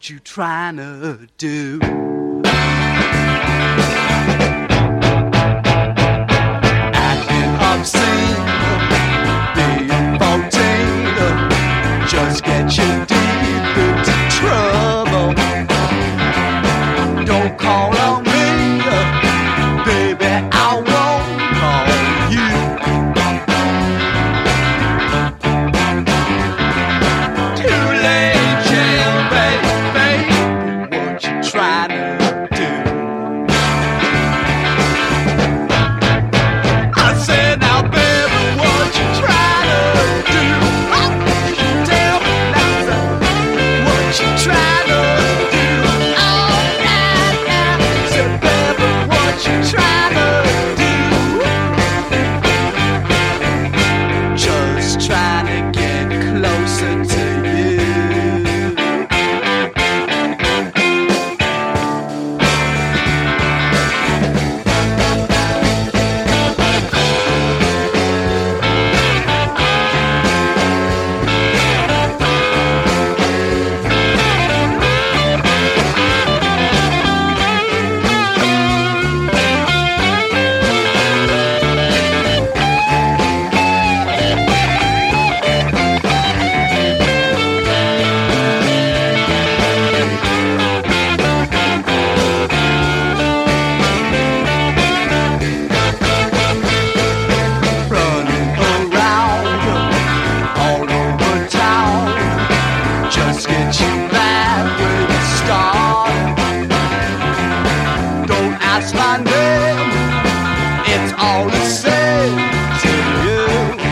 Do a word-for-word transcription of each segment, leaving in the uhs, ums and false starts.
what you trying to do? Acting obscene, being fourteen, just get you deep into trouble. Don't call on me, baby, I won't call you. Too late, jail, baby, what you trying to do? I said, now, baby, what you trying to do? Tell me now, what you trying to do? Oh, nah, nah. Said, baby, what you trying to do? Just trying to get closer to you. Running around all over town, just get you back where you start. Don't ask my name, it's all the same to you.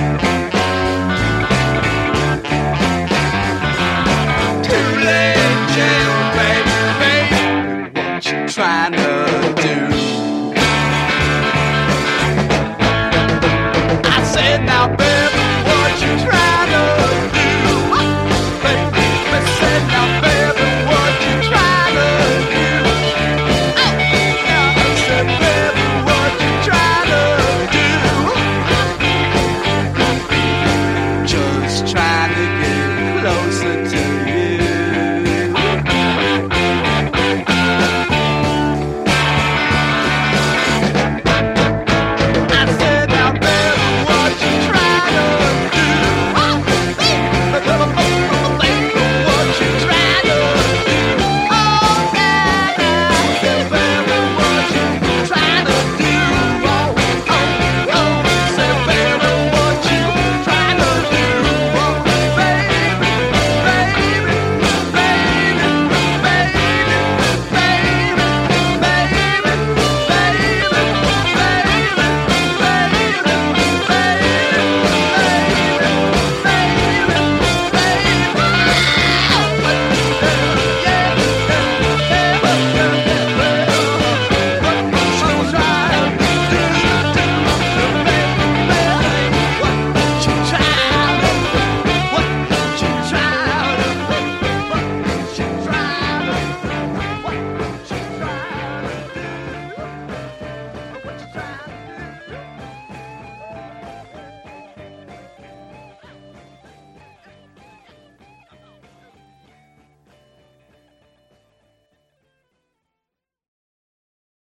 Too late, jail, baby, baby, what you trying to do? I said, now, baby, what you trying to do? Baby, I said, now, baby, what you trying to do? Oh, yeah, I said, baby, what you trying to do? Just trying to get closer to you.